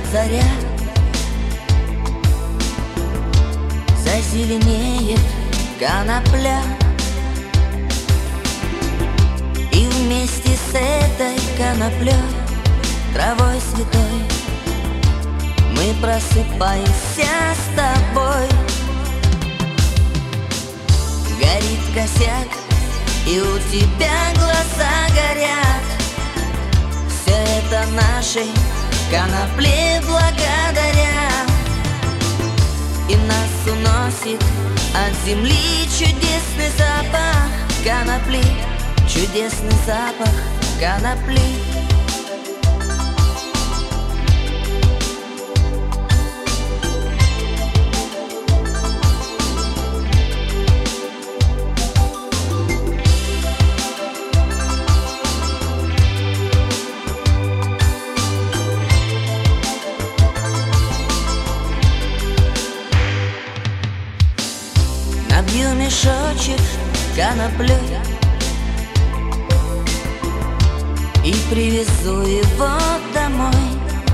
заря, зазеленеет конопля, и вместе с этой коноплей, травой святой, мы просыпаемся с тобой. Горит косяк, и у тебя глаза горят. Все это нашей конопле благодаря. И нас уносит от земли чудесный запах конопли, чудесный запах конопли. Набью мешочек коноплей и привезу его домой.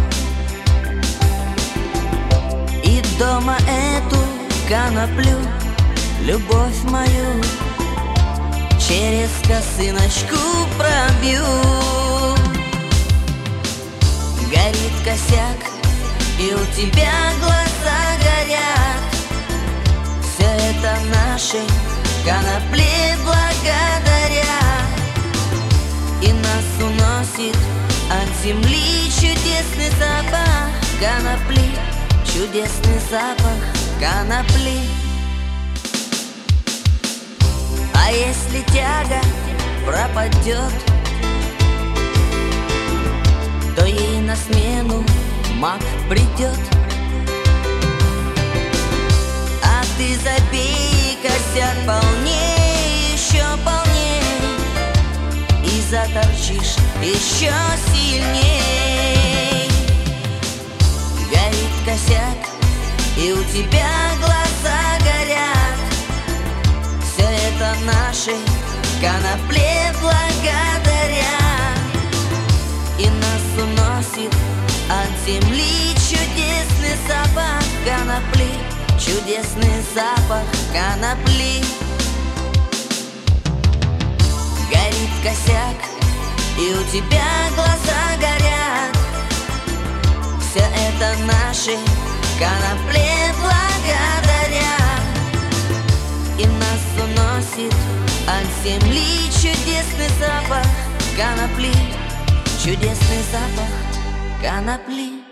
И дома эту коноплю, любовь мою, через косыночку пробью. Горит косяк, и у тебя глаза горят. Все это нашей конопле благодаря. И нас уносит от земли чудесный запах конопли, чудесный запах конопли. А если тяга пропадет, то ей на смену маг придет. А ты забей косяк полней, еще полней, и заторчишь еще сильней. Горит косяк, и у тебя глаза горят. Все это нашей конопле благодаря. И нас уносит от земли чудесный запах конопли, чудесный запах конопли. Горит косяк, и у тебя глаза горят. Все это нашей конопле благодаря. И нас уносит от земли чудесный запах конопли, чудесный запах конопли.